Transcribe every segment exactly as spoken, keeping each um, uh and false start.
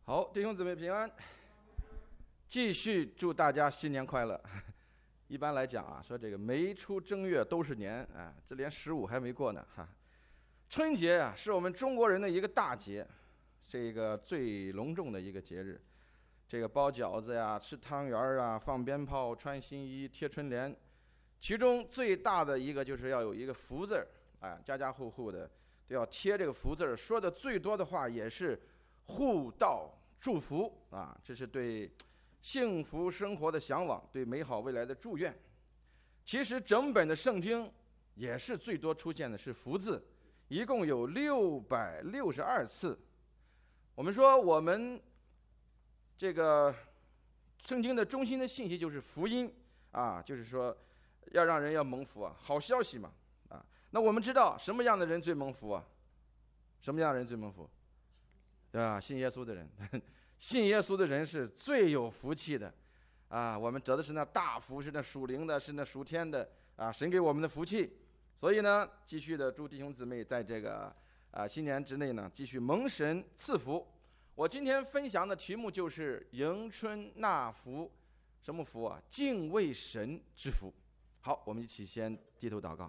好，弟兄姊妹平安，继续祝大家新年快乐。一般来讲啊，说这个没出正月都是年啊，这连十五还没过呢哈。春节啊，是我们中国人的一个大节，是一个最隆重的一个节日。这个包饺子呀，吃汤圆啊，放鞭炮，穿新衣，贴春联。其中最大的一个就是要有一个福字儿，啊，家家户户的都要贴这个福字儿。说的最多的话也是互道祝福啊，这是对幸福生活的向往，对美好未来的祝愿。其实整本的圣经也是最多出现的是福字，一共有六百六十二次。我们说我们这个圣经的中心的信息就是福音啊，就是说要让人要蒙福啊，好消息嘛啊。那我们知道什么样的人最蒙福啊？什么样的人最蒙福？对吧？信耶稣的人，信耶稣的人是最有福气的啊。我们得的是那大福，是那属灵的，是那属天的啊，神给我们的福气。所以呢，继续的祝弟兄姊妹在这个啊新年之内呢，继续蒙神赐福。我今天分享的题目就是迎春纳福，什么福啊？敬畏神之福。好，我们一起先低头祷告。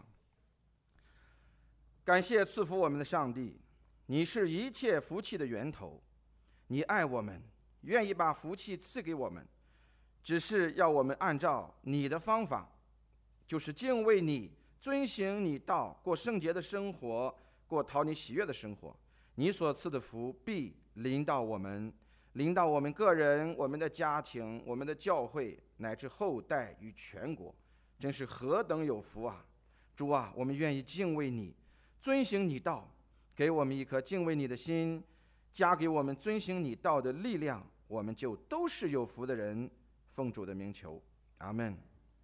感谢赐福我们的上帝，你是一切福气的源头，你爱我们，愿意把福气赐给我们，只是要我们按照你的方法，就是敬畏你，遵行你道，过圣洁的生活，过讨你喜悦的生活。你所赐的福必临到我们，临到我们个人，我们的家庭，我们的教会，乃至后代与全国，真是何等有福啊！主啊，我们愿意敬畏你，遵行你道，给我们一颗敬畏你的心，加给我们遵行你道的力量，我们就都是有福的人。奉主的名求，阿们。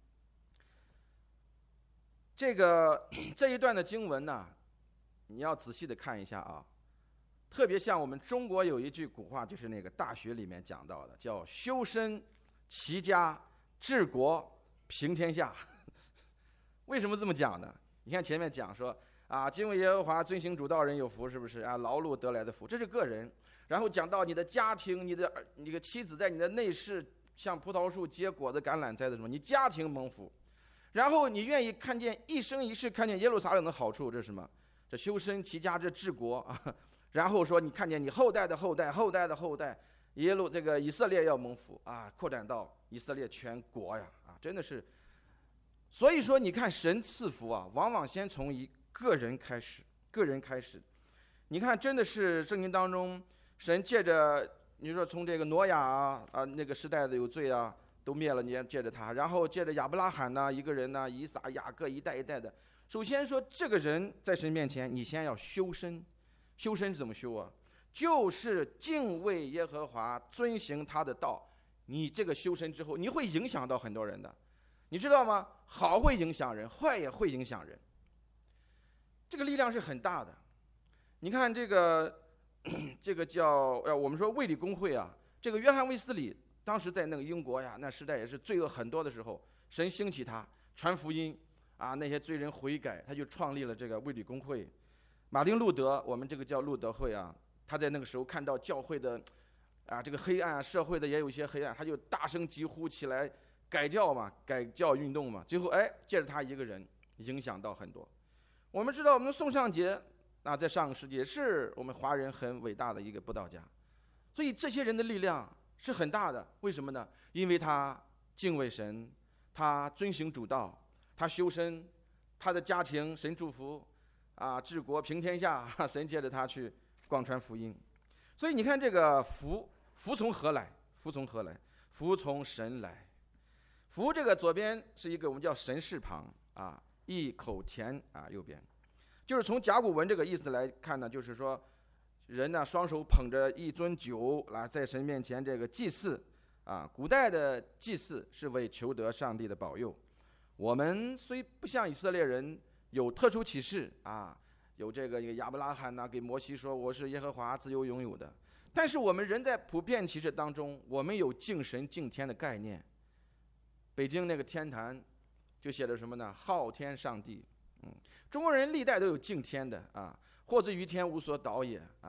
这个这一段的经文呢，你要仔细的看一下啊。特别像我们中国有一句古话，就是那个大学里面讲到的，叫修身齐家治国平天下。为什么这么讲呢？你看前面讲说啊，敬畏耶和华，遵行主道人有福，是不是啊？劳碌得来的福，这是个人。然后讲到你的家庭，你的你的妻子在你的内室像葡萄树结果子，橄榄栽的什么，你家庭蒙福。然后你愿意看见一生一世看见耶路撒冷的好处，这是什么？这修身齐家，这治国啊。然后说你看见你后代的后代后代的后代，耶路这个以色列要蒙福啊，扩展到以色列全国呀啊，真的是。所以说你看神赐福啊，往往先从一个人开始，个人开始。你看真的是圣经当中，神借着你说从这个挪亚啊啊那个时代的有罪啊都灭了，你借着他，然后借着亚伯拉罕呢一个人呢，以撒雅各一代一代的。首先说这个人在神面前，你先要修身。修身怎么修啊？就是敬畏耶和华，遵行他的道。你这个修身之后，你会影响到很多人的，你知道吗？好会影响人，坏也会影响人，这个力量是很大的。你看这个这个叫呃，我们说卫理公会啊，这个约翰卫斯理当时在那个英国呀，那时代也是罪恶很多的时候，神兴起他传福音啊，那些罪人悔改，他就创立了这个卫理公会。马丁路德，我们这个叫路德会啊，他在那个时候看到教会的啊这个黑暗，社会的也有一些黑暗，他就大声疾呼起来改教嘛，改教运动嘛。最后哎，借着他一个人影响到很多。我们知道我们宋尚节啊，在上个世纪是我们华人很伟大的一个布道家，所以这些人的力量是很大的。为什么呢？因为他敬畏神，他遵行主道，他修身，他的家庭神祝福。啊，治国平天下，神借着他去广传福音。所以你看这个福，福从何来？福从何来？福从神来。福这个左边是一个我们叫神事旁啊，一口田啊，右边就是从甲骨文这个意思来看呢，就是说人呢双手捧着一樽酒来在神面前这个祭祀啊。古代的祭祀是为求得上帝的保佑。我们虽不像以色列人有特殊启示啊，有这个亚伯拉罕呢、啊、给摩西说我是耶和华自由拥有的，但是我们人在普遍启示当中，我们有敬神敬天的概念。北京那个天坛就写着什么呢？昊天上帝。嗯，中国人历代都有敬天的啊，或者于天无所导也啊，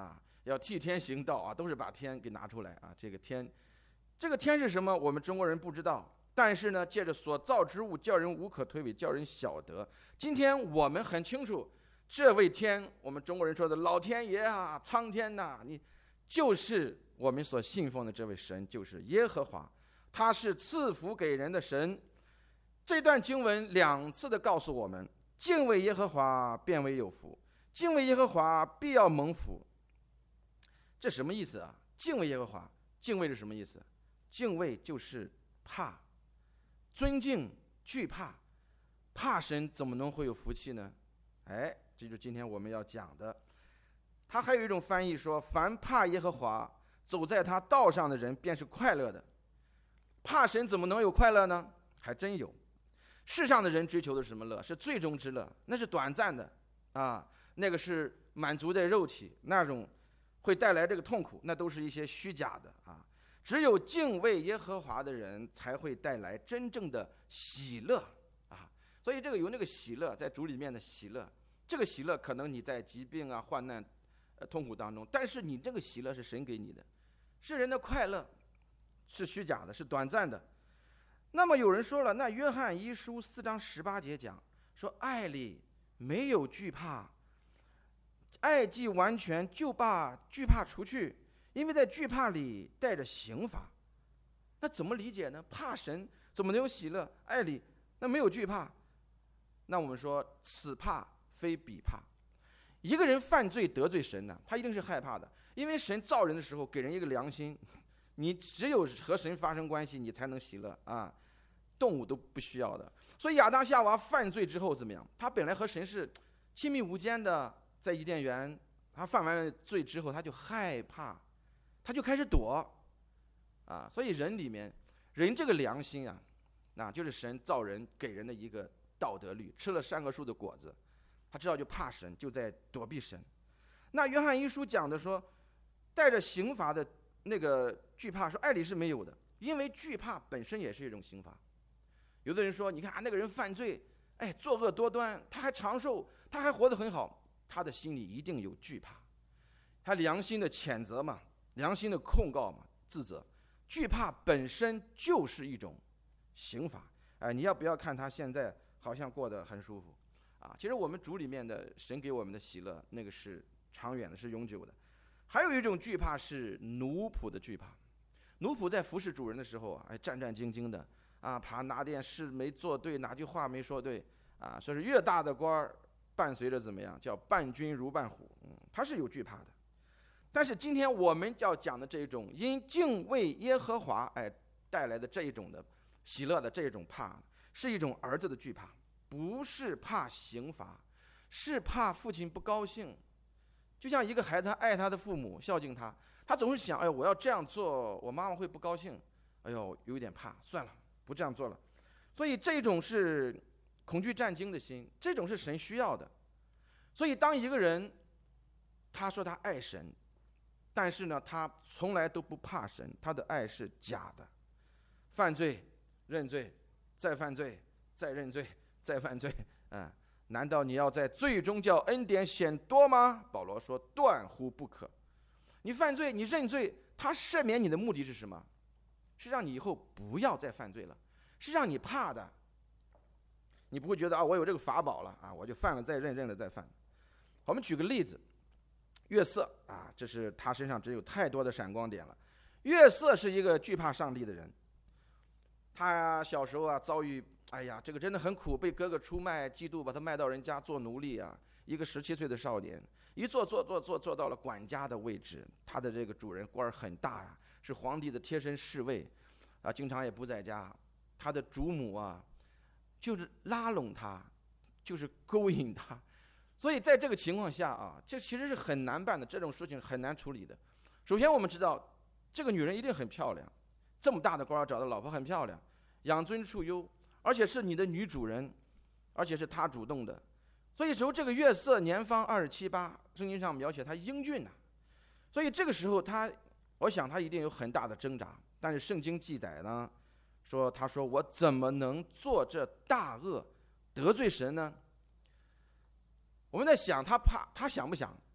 要替天行道啊，都是把天给拿出来啊。这个天，这个天是什么？我们中国人不知道。但是呢，借着所造之物，叫人无可推诿，叫人晓得。今天我们很清楚，这位天，我们中国人说的老天爷啊，苍天呐、啊，你就是我们所信奉的这位神，就是耶和华，他是赐福给人的神。这段经文两次的告诉我们，敬畏耶和华便为有福，敬畏耶和华必要蒙福。这什么意思啊？敬畏耶和华，敬畏是什么意思？敬畏就是怕。尊敬、惧怕，怕神怎么能会有福气呢？哎，这就是今天我们要讲的。他还有一种翻译说，凡怕耶和华、走在他道上的人，便是快乐的。怕神怎么能有快乐呢？还真有。世上的人追求的是什么乐？是最终之乐，那是短暂的啊，那个是满足在肉体，那种会带来这个痛苦，那都是一些虚假的啊。只有敬畏耶和华的人才会带来真正的喜乐啊！所以这个有那个喜乐，在主里面的喜乐，这个喜乐可能你在疾病啊、患难、呃、痛苦当中，但是你这个喜乐是神给你的，是人的快乐，是虚假的，是短暂的。那么有人说了，那约翰一书四章十八节讲说，爱里没有惧怕，爱既完全，就把惧怕除去。因为在惧怕里带着刑罚，那怎么理解呢？怕神怎么能有喜乐？爱里那没有惧怕，那我们说此怕非彼怕。一个人犯罪得罪神呢，他一定是害怕的，因为神造人的时候给人一个良心，你只有和神发生关系，你才能喜乐啊，动物都不需要的。所以亚当夏娃犯罪之后怎么样？他本来和神是亲密无间的，在伊甸园，他犯完罪之后，他就害怕。他就开始躲，啊，所以人里面，人这个良心啊，那就是神造人给人的一个道德律。吃了善恶树的果子，他知道就怕神，就在躲避神。那约翰一书讲的说，带着刑罚的那个惧怕，说爱里是没有的，因为惧怕本身也是一种刑罚。有的人说，你看啊，那个人犯罪，哎，作恶多端，他还长寿，他还活得很好，他的心里一定有惧怕，他良心的谴责嘛。良心的控告嘛，自责，惧怕本身就是一种刑罚。哎，你要不要看他现在好像过得很舒服啊？其实我们主里面的神给我们的喜乐，那个是长远的，是永久的。还有一种惧怕是奴仆的惧怕。奴仆在服侍主人的时候啊，哎，战战兢兢的啊，怕哪件事没做对，哪句话没说对啊，说是越大的官儿，伴随着怎么样，叫伴君如伴虎，嗯，他是有惧怕的。但是今天我们要讲的这一种因敬畏耶和华哎带来的这一种的喜乐的这一种怕，是一种儿子的惧怕，不是怕刑罚，是怕父亲不高兴。就像一个孩子，他爱他的父母，孝敬他，他总是想，哎，我要这样做，我妈妈会不高兴，哎呦，有点怕，算了，不这样做了。所以这种是恐惧战惊的心，这种是神需要的。所以当一个人他说他爱神，但是呢，他从来都不怕神，他的爱是假的。犯罪、认罪、再犯罪、再认罪、再犯罪，嗯，难道你要在罪中叫恩典显多吗？保罗说，断乎不可。你犯罪，你认罪，他赦免你的目的是什么？是让你以后不要再犯罪了，是让你怕的。你不会觉得啊，我有这个法宝了啊，我就犯了再认，认了再犯。我们举个例子。约瑟啊，这是他身上只有太多的闪光点了。约瑟是一个惧怕上帝的人，他小时候啊遭遇，哎呀，这个真的很苦，被哥哥出卖，嫉妒把他卖到人家做奴隶啊。一个十七岁的少年，一做做做做做到了管家的位置，他的这个主人官很大呀、啊，是皇帝的贴身侍卫啊，经常也不在家。他的主母啊，就是拉拢他，就是勾引他。所以在这个情况下啊，这其实是很难办的，这种事情很难处理的。首先我们知道，这个女人一定很漂亮，这么大的官找的老婆很漂亮，养尊处优，而且是你的女主人，而且是她主动的。所以时候这个约瑟年方二十七八，圣经上描写他英俊呐、啊，所以这个时候他，我想他一定有很大的挣扎。但是圣经记载呢，说他说我怎么能做这大恶得罪神呢？我们在想他怕，他想不想？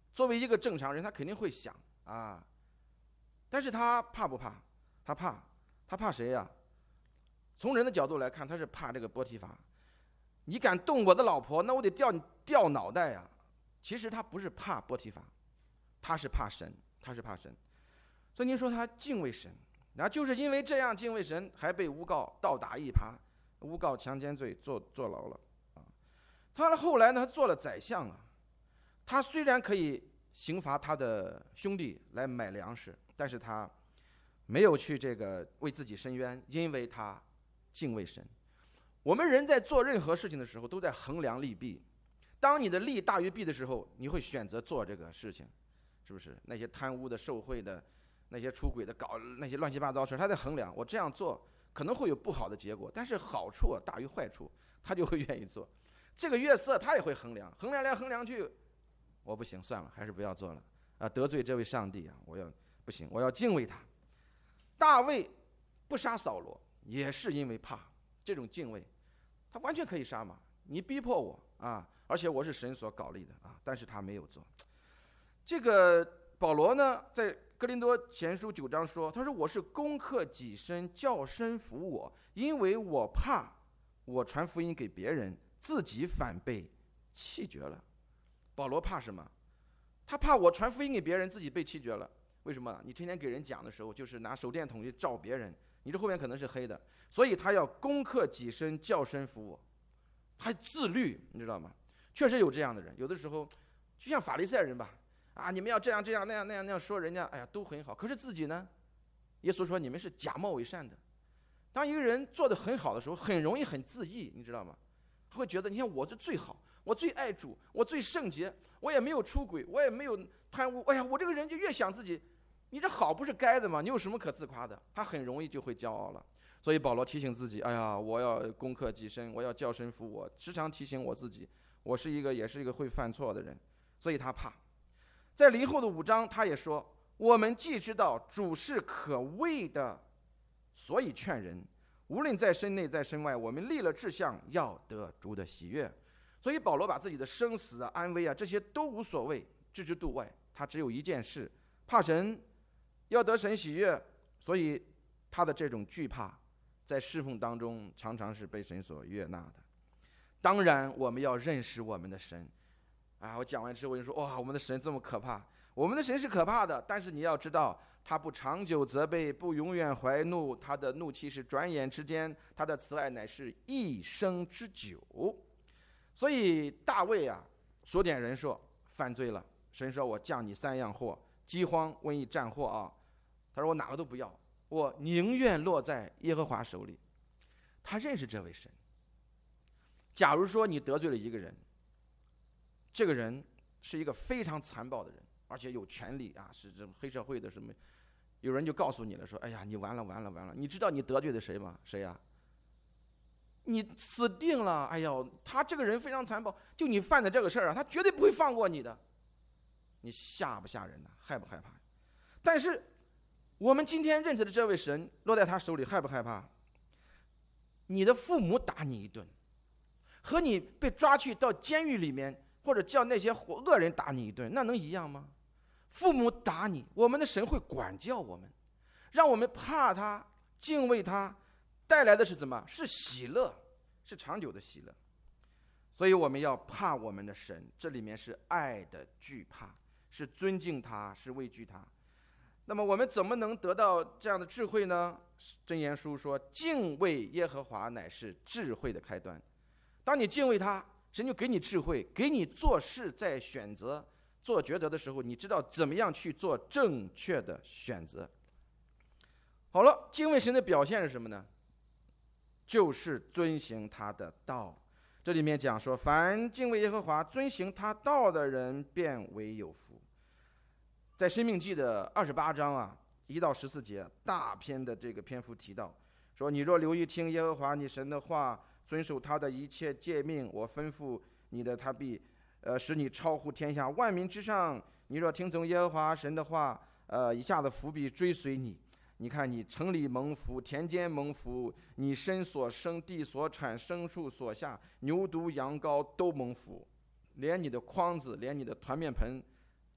作为一个正常人，他肯定会想啊，但是他怕不怕？他怕，他怕谁呀？从人的角度来看，他是怕这个波提乏。你敢动我的老婆，那我得掉你掉脑袋呀！其实他不是怕波提乏，他是怕神，他是怕神。所以您说他敬畏神，然后就是因为这样敬畏神，还被诬告倒打一耙，诬告强奸罪，坐坐牢了啊。他后来呢，做了宰相啊。他虽然可以刑罚他的兄弟来买粮食，但是他没有去这个为自己伸冤，因为他敬畏神。我们人在做任何事情的时候，都在衡量利弊。当你的利大于弊的时候，你会选择做这个事情，是不是？那些贪污的、受贿的、那些出轨的、搞那些乱七八糟事，他在衡量，我这样做可能会有不好的结果，但是好处大于坏处，他就会愿意做。这个约瑟他也会衡量，衡量来衡量去，我不行，算了，还是不要做了啊！得罪这位上帝啊，我要不行，我要敬畏他。大卫不杀扫罗，也是因为怕这种敬畏，他完全可以杀嘛，你逼迫我啊，而且我是神所搞立的啊，但是他没有做。这个保罗呢，在哥林多前书九章说，他说我是攻克己身，叫身服我，因为我怕我传福音给别人，自己反被弃绝了。保罗怕什么？他怕我传福音给别人，自己被弃绝了。为什么？你天天给人讲的时候，就是拿手电筒去照别人，你这后面可能是黑的，所以他要攻克己身，叫身服我。他自律，你知道吗？确实有这样的人，有的时候就像法利赛人吧，啊，你们要这样这样那样那样那样说人家，哎呀，都很好，可是自己呢？耶稣说你们是假冒伪善的。当一个人做得很好的时候，很容易很自义，你知道吗？他会觉得，你看我是最好，我最爱主，我最圣洁，我也没有出轨，我也没有贪污，哎呀，我这个人就越想自己，你这好不是该的吗？你有什么可自夸的？他很容易就会骄傲了。所以保罗提醒自己，哎呀，我要攻克己身，我要叫身服我，时常提醒我自己，我是一个也是一个会犯错的人，所以他怕。在离后的五章他也说，我们既知道主是可畏的，所以劝人，无论在身内在身外，我们立了志向，要得主的喜悦。所以保罗把自己的生死啊、安危啊，这些都无所谓，置之度外。他只有一件事，怕神，要得神喜悦。所以他的这种惧怕，在侍奉当中常常是被神所悦纳的。当然，我们要认识我们的神。啊，我讲完之后我就说，哇，我们的神这么可怕。我们的神是可怕的，但是你要知道，他不长久责备，不永远怀怒，他的怒气是转眼之间，他的慈爱乃是一生之久。所以大卫啊，数点人数犯罪了，神说我降你三样祸，饥荒、瘟疫、战祸啊。他说我哪个都不要，我宁愿落在耶和华手里。他认识这位神。假如说你得罪了一个人，这个人是一个非常残暴的人，而且有权利啊，是这黑社会的什么，有人就告诉你了，说哎呀，你完了完了完了，你知道你得罪的谁吗？谁呀、啊？你死定了！哎呦，他这个人非常残暴，就你犯的这个事儿啊，他绝对不会放过你的。你吓不吓人呢、啊？害不害怕？但是我们今天认识的这位神落在他手里，害不害怕？你的父母打你一顿，和你被抓去到监狱里面，或者叫那些恶人打你一顿，那能一样吗？父母打你，我们的神会管教我们，让我们怕他、敬畏他，带来的是什么？是喜乐，是长久的喜乐。所以我们要怕我们的神，这里面是爱的惧怕，是尊敬他，是畏惧他。那么我们怎么能得到这样的智慧呢？箴言书说，敬畏耶和华乃是智慧的开端。当你敬畏他，神就给你智慧，给你做事在选择做抉择的时候，你知道怎么样去做正确的选择。好了，敬畏神的表现是什么呢？就是遵行他的道。这里面讲说，凡敬畏耶和华、遵行他道的人，便为有福。在申命记的二十八章啊，一到十四节，大篇的这个篇幅提到，说你若留意听耶和华你神的话，遵守他的一切诫命，我吩咐你的，他必呃使你超乎天下万民之上。你若听从耶和华神的话，呃以下的福必追随你。你看，你城里蒙福，田间蒙福，你身所生，地所产，牲畜所下，牛犊羊羔都蒙福，连你的筐子，连你的团面盆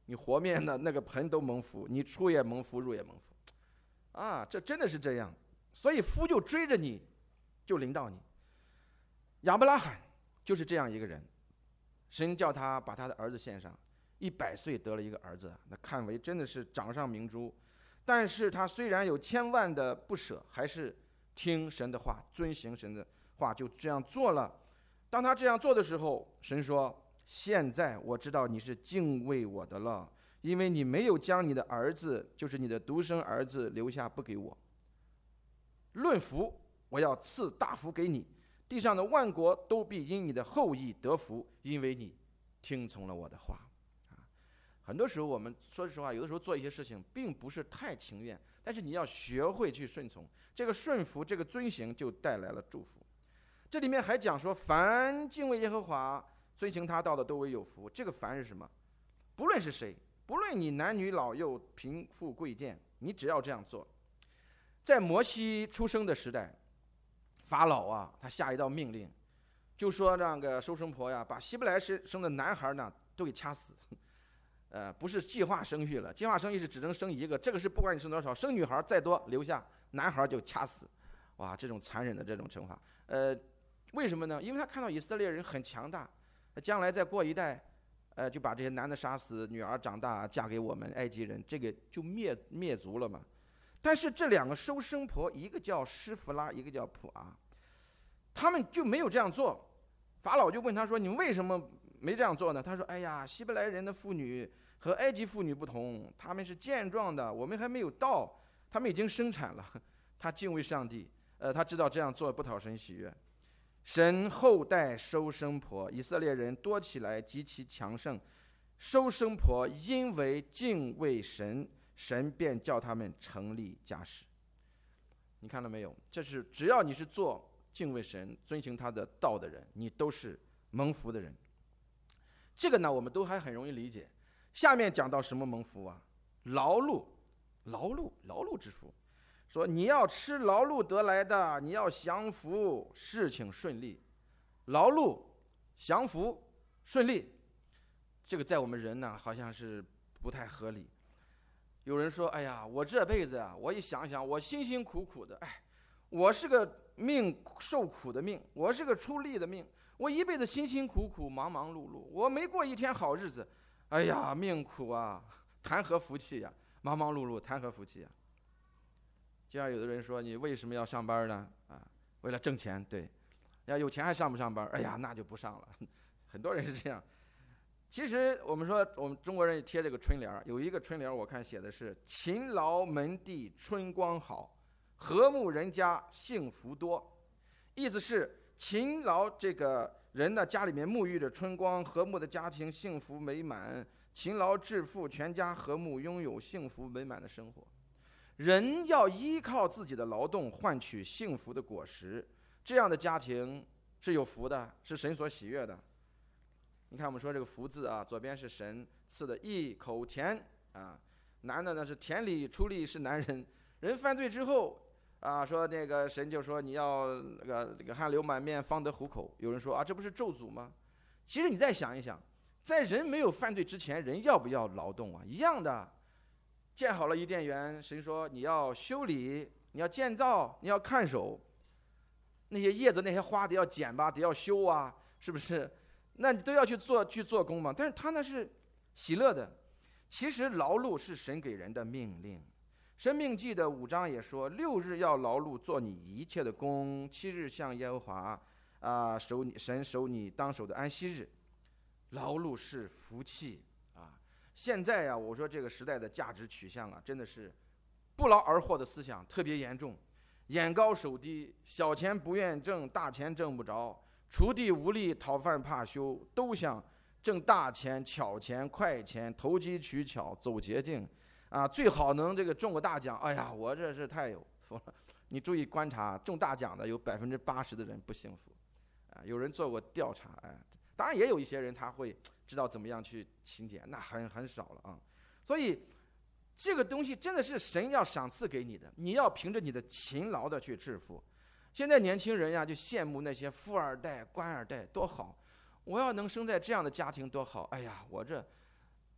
你和面的那个盆都蒙福，你出也蒙福，入也蒙福，啊，这真的是这样。所以福就追着你，就临到你。亚伯拉罕就是这样一个人，神叫他把他的儿子献上，一百岁得了一个儿子，那看为真的是掌上明珠。但是他虽然有千万的不舍，还是听神的话，遵行神的话，就这样做了。当他这样做的时候，神说：现在我知道你是敬畏我的了，因为你没有将你的儿子，就是你的独生儿子留下不给我。论福，我要赐大福给你，地上的万国都必因你的后裔得福，因为你听从了我的话。很多时候我们说实话，有的时候做一些事情并不是太情愿，但是你要学会去顺从，这个顺服，这个遵行就带来了祝福。这里面还讲说，凡敬畏耶和华遵行他道的都为有福。这个凡是什么？不论是谁，不论你男女老幼贫富贵贱，你只要这样做。在摩西出生的时代，法老啊，他下一道命令，就说那个收生婆呀，把希伯来生的男孩呢都给掐死。呃，不是计划生育了，计划生育是只能生一个，这个是不管你生多少，生女孩再多留下，男孩就掐死。哇，这种残忍的这种惩罚，呃，为什么呢？因为他看到以色列人很强大，将来再过一代，呃，就把这些男的杀死，女儿长大嫁给我们埃及人，这个就灭灭族了嘛。但是这两个收生婆，一个叫施弗拉，一个叫普阿，他们就没有这样做。法老就问他说：“你为什么没这样做呢？”他说：“哎呀，希伯来人的妇女和埃及妇女不同，他们是健壮的，我们还没有到，他们已经生产了。”他敬畏上帝，呃，他知道这样做不讨神喜悦。神后代收生婆，以色列人多起来极其强盛。收生婆因为敬畏神，神便叫他们成立家室。你看到没有？这是只要你是做敬畏神、遵行他的道的人，你都是蒙福的人。这个呢，我们都还很容易理解。下面讲到什么蒙福啊？劳碌，劳碌，劳碌之福。说你要吃劳碌得来的，你要享福，事情顺利。劳碌、享福、顺利，这个在我们人呢，好像是不太合理。有人说：“哎呀，我这辈子啊，我一想想，我辛辛苦苦的，哎，我是个命受苦的命，我是个出力的命，我一辈子辛辛苦苦、忙忙碌碌，我没过一天好日子，哎呀，命苦啊，谈何福气呀？忙忙碌碌，谈何福气呀？”就像有的人说：“你为什么要上班呢？啊，为了挣钱。对，要有钱还上不上班？哎呀，那就不上了。”很多人是这样。其实我们说，我们中国人也贴这个春联，有一个春联我看写的是“勤劳门第春光好，和睦人家幸福多”，意思是勤劳这个人呢，家里面沐浴着春光，和睦的家庭幸福美满，勤劳致富，全家和睦，拥有幸福美满的生活。人要依靠自己的劳动换取幸福的果实，这样的家庭是有福的，是神所喜悦的。你看我们说这个福字啊，左边是神赐的一口甜啊，男的呢是田里出力是男人，人犯罪之后啊，说那个神就说你要那个这个汗流满面方得糊口。有人说啊，这不是咒诅吗？其实你再想一想，在人没有犯罪之前，人要不要劳动啊？一样的。建好了伊甸园，神说你要修理，你要建造，你要看守，那些叶子那些花得要剪吧，得要修啊，是不是？那你都要去做去做工嘛。但是他那是喜乐的。其实劳碌是神给人的命令。申命记的五章也说，六日要劳碌，做你一切的工，七日向耶和华啊守你神守你当守的安息日。劳碌是福气啊。现在呀、啊，我说这个时代的价值取向啊，真的是不劳而获的思想特别严重，眼高手低，小钱不愿挣，大钱挣不着，锄地无力，讨饭怕羞，都想挣大钱、巧钱、快钱，投机取巧，走捷径啊！最好能这个中个大奖。哎呀，我这是太有福了。你注意观察，中大奖的有百分之八十的人不幸福啊！有人做过调查，哎，当然也有一些人他会知道怎么样去勤俭，那很很少了啊。所以这个东西真的是神要赏赐给你的，你要凭着你的勤劳的去致富。现在年轻人呀，就羡慕那些富二代、官二代多好，我要能生在这样的家庭多好。哎呀，我这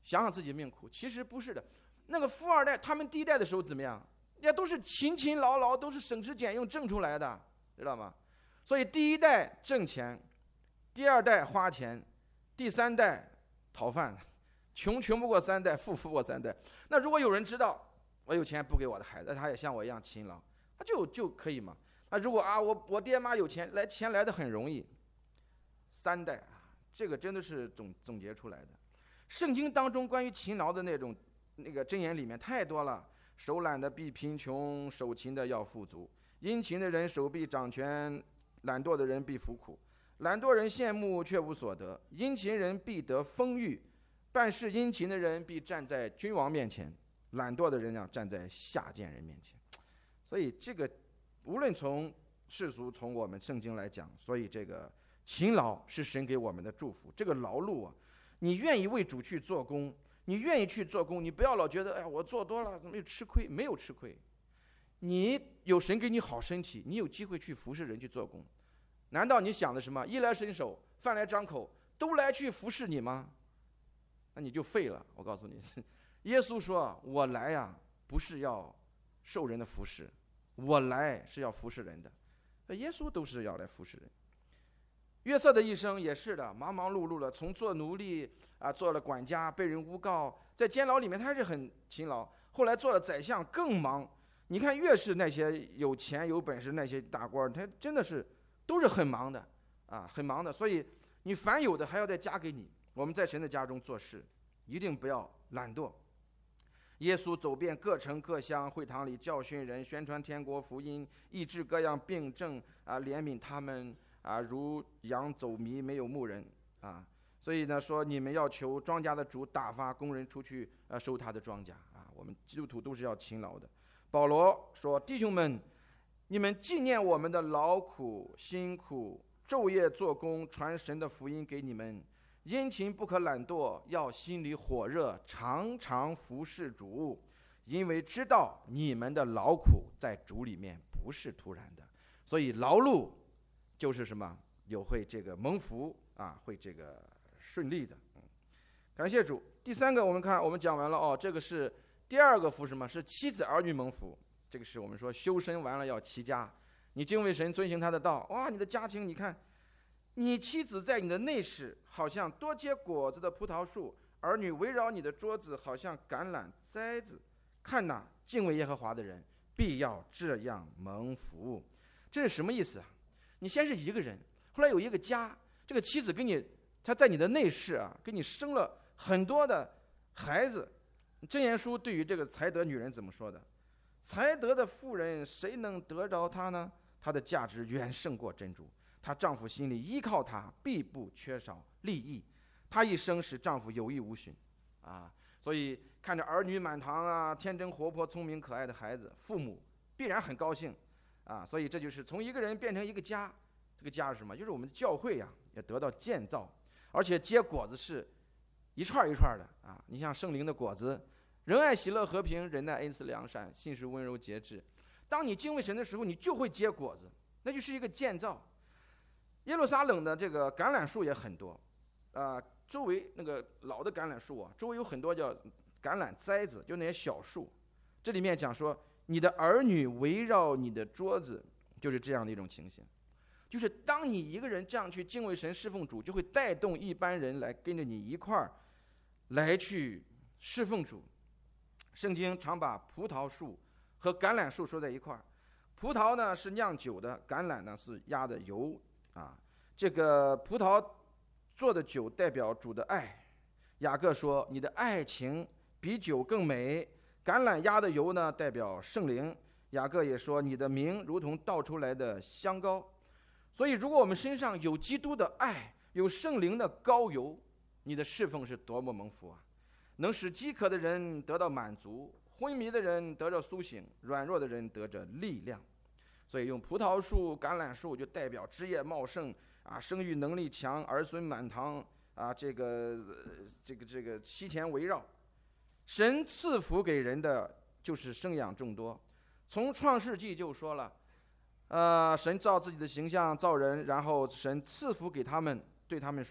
想想自己命苦。其实不是的，那个富二代他们第一代的时候怎么样？人家都是勤勤劳劳，都是省吃俭用挣出来的，知道吗？所以第一代挣钱，第二代花钱，第三代讨饭，穷穷不过三代，富富过三代。那如果有人知道我有钱不给我的孩子，他也像我一样勤劳，他就就可以嘛。那如果啊，我我爹妈有钱，来钱来的很容易。三代啊，这个真的是总总结出来的。圣经当中关于勤劳的那种那个箴言里面太多了。手懒的必贫穷，手勤的要富足。殷勤的人手必掌权，懒惰的人必服苦。懒惰人羡慕却无所得，殷勤人必得丰裕。办事殷勤的人必站在君王面前，懒惰的人要站在下贱人面前。所以这个无论从世俗从我们圣经来讲，所以这个勤劳是神给我们的祝福。这个劳碌啊，你愿意为主去做工，你愿意去做工，你不要老觉得哎呀我做多了没有吃亏，没有吃亏。你有神给你好身体，你有机会去服侍人去做工。难道你想的什么衣来伸手饭来张口都来去服侍你吗？那你就废了。我告诉你，耶稣说我来呀、啊、不是要受人的服侍，我来是要服侍人的。耶稣都是要来服侍人。约瑟的一生也是的，忙忙碌碌的，从做奴隶啊，做了管家，被人诬告，在监牢里面他还是很勤劳。后来做了宰相更忙。你看，越是那些有钱有本事那些大官，他真的是都是很忙的啊，很忙的。所以你凡有的还要再加给你。我们在神的家中做事，一定不要懒惰。耶稣走遍各城各乡，会堂里教训人，宣传天国福音，医治各样病症啊，怜悯他们啊，如羊走迷，没有牧人啊。所以呢，说你们要求庄稼的主打发工人出去呃收他的庄稼啊。我们基督徒都是要勤劳的。保罗说：“弟兄们，你们纪念我们的劳苦辛苦，昼夜做工，传神的福音给你们。殷勤不可懒惰，要心里火热，常常服侍主，因为知道你们的劳苦在主里面不是突然的。所以劳碌就是什么？有会这个蒙福啊，会这个顺利的。嗯，感谢主。第三个，我们看我们讲完了哦，这个是第二个福，什么是妻子儿女蒙福？这个是我们说修身完了要齐家，你敬畏神，遵行他的道，哇，你的家庭，你看。你妻子在你的内室，好像多结果子的葡萄树；儿女围绕你的桌子，好像橄榄栽子。看哪，敬畏耶和华的人，必要这样蒙福。这是什么意思啊？你先是一个人，后来有一个家，这个妻子给你，她在你的内室啊，给你生了很多的孩子。箴言书对于这个才德女人怎么说的？才德的妇人，谁能得着她呢？她的价值远胜过珍珠。她丈夫心里依靠她，必不缺少利益。她一生使丈夫有益无损，啊，所以看着儿女满堂啊，天真活泼、聪明可爱的孩子，父母必然很高兴，啊，所以这就是从一个人变成一个家。这个家是什么？就是我们的教会呀、啊，也得到建造，而且结果子是一串一串的啊。你像圣灵的果子，仁爱、喜乐、和平、忍耐、恩慈、良善、信实、温柔、节制。当你敬畏神的时候，你就会结果子，那就是一个建造。耶路撒冷的这个橄榄树也很多，啊、呃，周围那个老的橄榄树啊，周围有很多叫橄榄栽子，就那些小树。这里面讲说，你的儿女围绕你的桌子，就是这样的一种情形。就是当你一个人这样去敬畏神、侍奉主，就会带动一般人来跟着你一块儿来去侍奉主。圣经常把葡萄树和橄榄树说在一块儿，葡萄呢是酿酒的，橄榄呢是压的油。啊，这个葡萄做的酒代表主的爱。雅各说：“你的爱情比酒更美。”橄榄压的油呢，代表圣灵。雅各也说：“你的名如同倒出来的香膏。”所以，如果我们身上有基督的爱，有圣灵的膏油，你的侍奉是多么蒙福啊！能使饥渴的人得到满足，昏迷的人得着苏醒，软弱的人得着力量。所以用葡萄树、橄榄树就代表枝叶茂盛啊，生育能力强，儿孙满堂啊，这个这个这个妻田围绕。神赐福给人的就是生养众多。从创世纪就说了，呃，神照自己的形象造人，然后神赐福给他们，对他们说：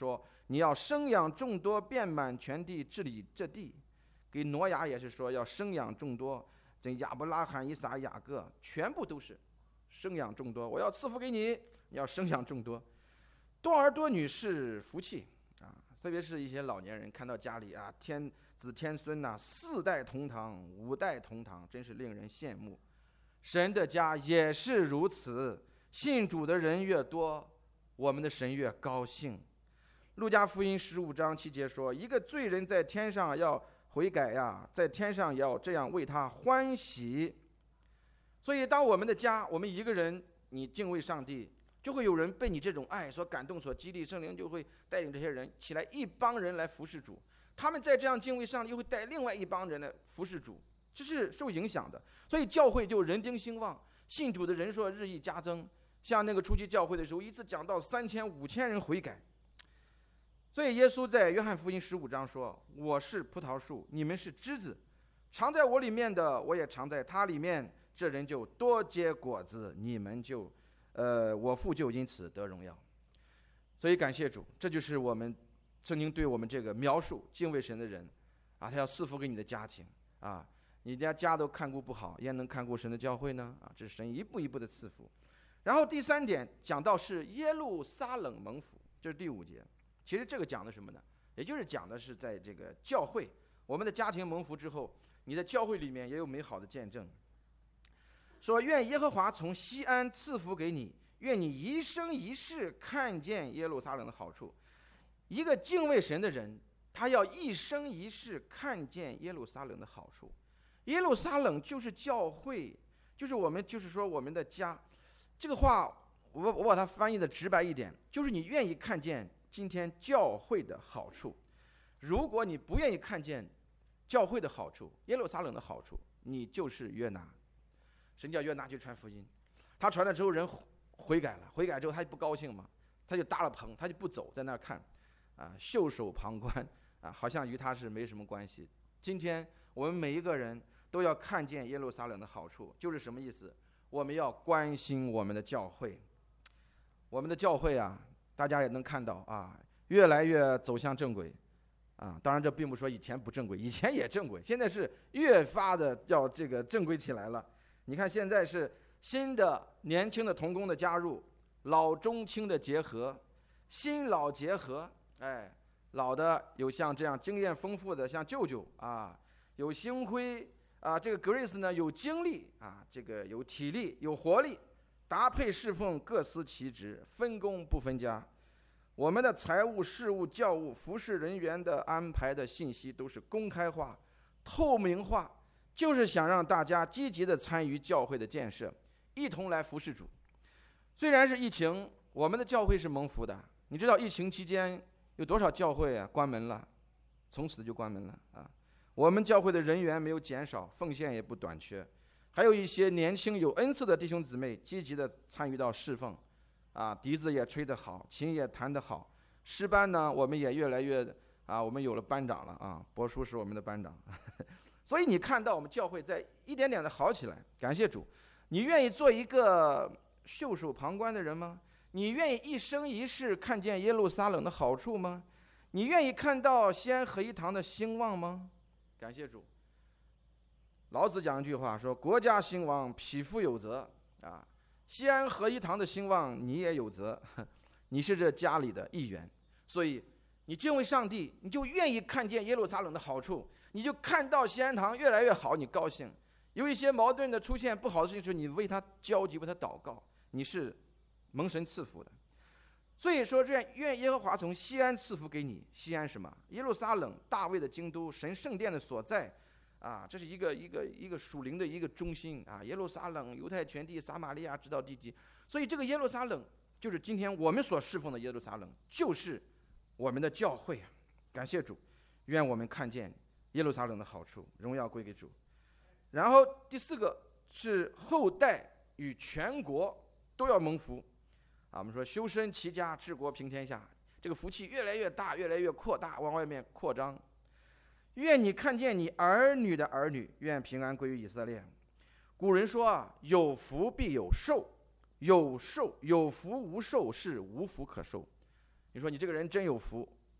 你要生养众多，遍满全地，治理这地。给挪亚也是说要生养众多，这亚伯拉罕、以撒、雅各全部都是生养众多，我要赐福给你，你要生养众多。多儿多女是福气啊，特别是一些老年人看到家里啊天子天孙呐、啊，四代同堂、五代同堂，真是令人羡慕。神的家也是如此，信主的人越多，我们的神越高兴。路加福音十五章七节说，一个罪人在天上要悔改呀，在天上也要这样为他欢喜。所以当我们的家，我们一个人你敬畏上帝，就会有人被你这种爱所感动、所激励，圣灵就会带领这些人起来，一帮人来服侍主。他们在这样敬畏上帝，又会带另外一帮人来服侍主，这是受影响的。所以教会就人丁兴旺，信主的人数日益加增。像那个初期教会的时候，一次讲到三千、五千人悔改。所以耶稣在约翰福音十五章说：“我是葡萄树，你们是枝子，常在我里面的，我也常在他里面，这人就多结果子，你们就，呃，我父就因此得荣耀。”所以感谢主，这就是我们圣经对我们这个描述敬畏神的人啊，他要赐福给你的家庭啊，你家家都看顾不好，焉能看顾神的教会呢？啊，这是神一步一步的赐福。然后第三点讲到是耶路撒冷蒙福，这是第五节。其实这个讲的什么呢？也就是讲的是在这个教会，我们的家庭蒙福之后，你在教会里面也有美好的见证。说愿耶和华从西安赐福给你，愿你一生一世看见耶路撒冷的好处。一个敬畏神的人，他要一生一世看见耶路撒冷的好处。耶路撒冷就是教会，就是我们，就是说我们的家。这个话我我把它翻译的直白一点，就是你愿意看见今天教会的好处。如果你不愿意看见教会的好处，耶路撒冷的好处，你就是约拿。神叫约拿去传福音，他传了之后人悔改了，悔改之后他就不高兴嘛，他就搭了棚，他就不走，在那儿看啊，袖手旁观啊，好像与他是没什么关系。今天我们每一个人都要看见耶路撒冷的好处，就是什么意思？我们要关心我们的教会，我们的教会啊，大家也能看到啊，越来越走向正轨啊。当然，这并不说以前不正轨，以前也正轨，现在是越发的要这个正规起来了。你看，现在是新的年轻的同工的加入，老中青的结合，新老结合。哎，老的有像这样经验丰富的，像舅舅啊，有星辉啊，这个 Grace 呢有精力啊，这个有体力有活力，搭配侍奉各司其职，分工不分家。我们的财务、事务、教务、服侍人员的安排的信息都是公开化、透明化，就是想让大家积极的参与教会的建设，一同来服侍主。虽然是疫情，我们的教会是蒙福的。你知道疫情期间有多少教会啊关门了，从此就关门了啊。我们教会的人员没有减少，奉献也不短缺，还有一些年轻有恩赐的弟兄姊妹积极的参与到侍奉，啊，笛子也吹得好，琴也弹得好。诗班呢，我们也越来越啊，我们有了班长了啊，博叔是我们的班长。所以你看到我们教会在一点点的好起来，感谢主。你愿意做一个袖手旁观的人吗？你愿意一生一世看见耶路撒冷的好处吗？你愿意看到西安合一堂的兴旺吗？感谢主。老子讲一句话说：“国家兴旺，匹夫有责。”啊，西安合一堂的兴旺，你也有责，你是这家里的一员，所以你敬畏上帝，你就愿意看见耶路撒冷的好处，你就看到西安堂越来越好，你高兴。有一些矛盾的出现，不好的事情，你为他焦急，为他祷告，你是蒙神赐福的。所以说，愿愿耶和华从西安赐福给你。西安什么？耶路撒冷，大卫的京都，神圣殿的所在，啊，这是一个一个一个属灵的一个中心啊。耶路撒冷，犹太全地，撒玛利亚直到地极。所以这个耶路撒冷，就是今天我们所侍奉的耶路撒冷，就是我们的教会啊。感谢主，愿我们看见耶路撒冷的好处，荣耀归给主。然后第四个是后代与全国都要蒙福。啊，我们说修身齐家治国平天下，这个福气越来越大，越来越扩大，往外面扩张。愿你看见你儿女的儿女，愿平安归于以色列。古人说啊，有福必有寿，有寿有福无寿是无福可寿。你说你这个人真有福，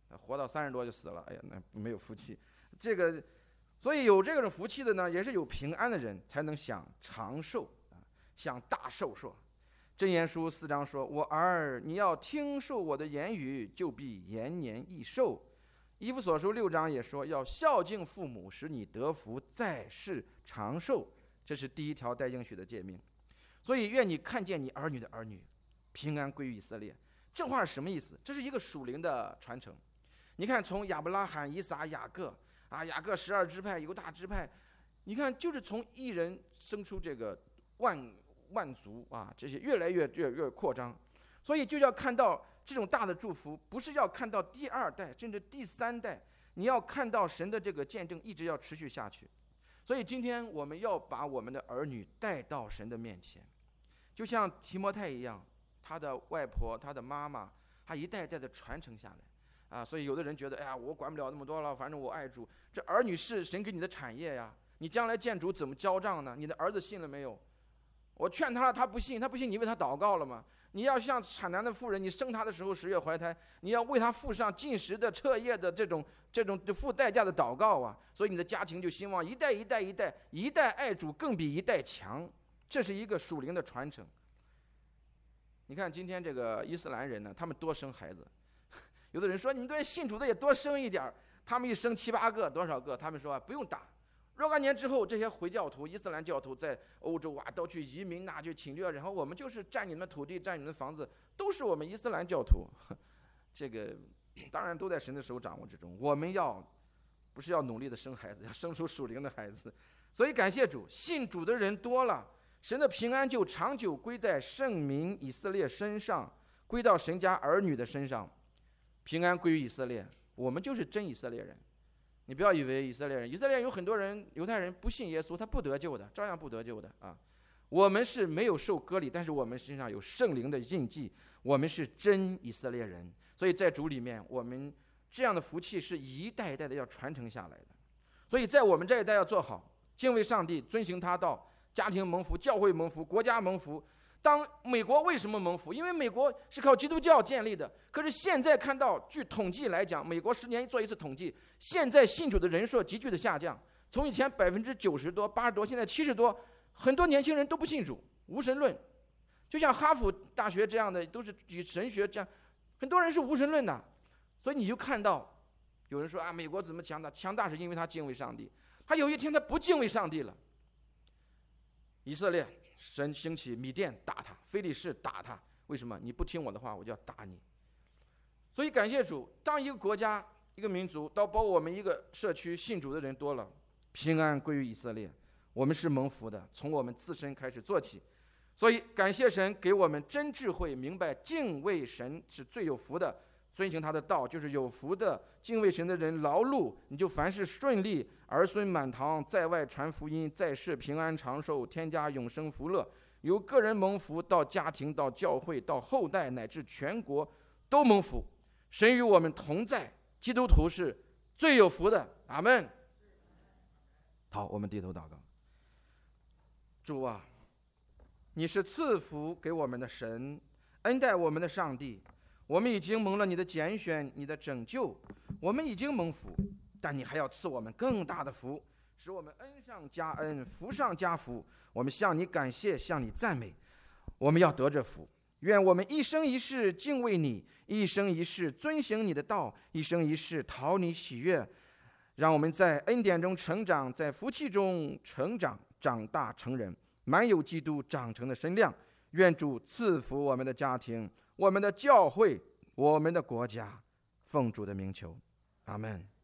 活到三十多就死了，哎呀，那没有福气。这个，所以有这种福气的呢，也是有平安的人才能享长寿啊，享大寿说。箴言书四章说：“我儿，你要听受我的言语，就必延年益寿。”以弗所书六章也说：“要孝敬父母，使你得福，在世长寿。”这是第一条带应许的诫命。所以，愿你看见你儿女的儿女平安归于以色列。这话是什么意思？这是一个属灵的传承。你看，从亚伯拉罕、以撒、雅各啊，雅各十二支派、犹大支派，你看，就是从一人生出这个万万族啊，这些越来越越越扩张。所以，就要看到这种大的祝福，不是要看到第二代甚至第三代，你要看到神的这个见证一直要持续下去。所以，今天我们要把我们的儿女带到神的面前，就像提摩太一样，他的外婆、他的妈妈，他一代一代的传承下来。啊，所以有的人觉得，哎呀，我管不了那么多了，反正我爱主。这儿女是神给你的产业呀，你将来见主怎么交账呢？你的儿子信了没有？我劝他了，他不信，他不信，你为他祷告了吗？你要像产难的妇人，你生他的时候十月怀胎，你要为他付上进食的、彻夜的这种这种付代价的祷告啊，所以你的家庭就兴旺，一代一代一代一代爱主更比一代强，这是一个属灵的传承。你看今天这个伊斯兰人呢，他们多生孩子。有的人说，你们这些信主的也多生一点，他们一生七八个多少个，他们说啊不用打。若干年之后，这些回教徒、伊斯兰教徒在欧洲啊都去移民呐、啊，去侵略，然后我们就是占你们的土地，占你们的房子，都是我们伊斯兰教徒。这个当然都在神的手掌握之中。我们要不是要努力的生孩子，要生出属灵的孩子。所以感谢主，信主的人多了，神的平安就长久归在圣民以色列身上，归到神家儿女的身上。平安归于以色列，我们就是真以色列人。你不要以为以色列人，以色列人有很多人，犹太人不信耶稣，他不得救的，照样不得救的啊。我们是没有受割礼，但是我们身上有圣灵的印记，我们是真以色列人。所以在主里面，我们这样的福气是一代一代的要传承下来的。所以在我们这一代要做好，敬畏上帝，遵行他道，家庭蒙福，教会蒙福，国家蒙福。当美国为什么蒙福？因为美国是靠基督教建立的。可是现在看到，据统计来讲，美国十年做一次统计，现在信主的人数急剧的下降，从以前百分之九十多、八十多，现在七十多，很多年轻人都不信主，无神论。就像哈佛大学这样的，都是以神学这样，很多人是无神论的。所以你就看到，有人说啊，美国怎么强大？强大是因为他敬畏上帝。他有一天他不敬畏上帝了，以色列。神兴起米甸打他，非利士打他，为什么？你不听我的话，我就要打你。所以感谢主，当一个国家、一个民族，到包括我们一个社区信主的人多了，平安归于以色列，我们是蒙福的，从我们自身开始做起。所以感谢神给我们真智慧，明白敬畏神是最有福的，遵行他的道就是有福的。敬畏神的人劳碌，你就凡事顺利，儿孙满堂，在外传福音，在世平安长寿，天家永生福乐。由个人蒙福，到家庭，到教会，到后代，乃至全国都蒙福。神与我们同在，基督徒是最有福的。阿们。好，我们低头祷告。主啊，你是赐福给我们的神，恩待我们的上帝。我们已经蒙了你的拣选，你的拯救，我们已经蒙福，但你还要赐我们更大的福，使我们恩上加恩，福上加福。我们向你感谢，向你赞美，我们要得这福。愿我们一生一世敬畏你，一生一世遵行你的道，一生一世讨你喜悦。让我们在恩典中成长，在福气中成长，长大成人，满有基督长成的身量。愿主赐福我们的家庭，我们的教会，我们的国家，奉主的名求，阿们。